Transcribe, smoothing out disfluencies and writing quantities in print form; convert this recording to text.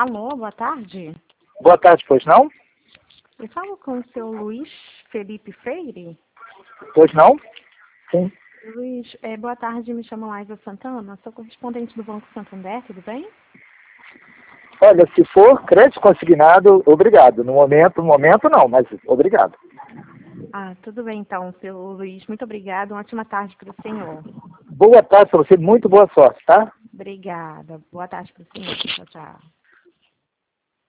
Alô, boa tarde. Boa tarde, pois não? Eu falo com o seu Luiz Felipe Freire. Pois não? Sim. Luiz, boa tarde, me chamo Laisa Santana, sou correspondente do Banco Santander, tudo bem? Olha, se for crédito consignado, obrigado. No momento não, mas obrigado. Ah, tudo bem então, seu Luiz. Muito obrigada, uma ótima tarde para o senhor. Boa tarde para você, muito boa sorte, tá? Obrigada. Boa tarde para o senhor. Tchau, tchau.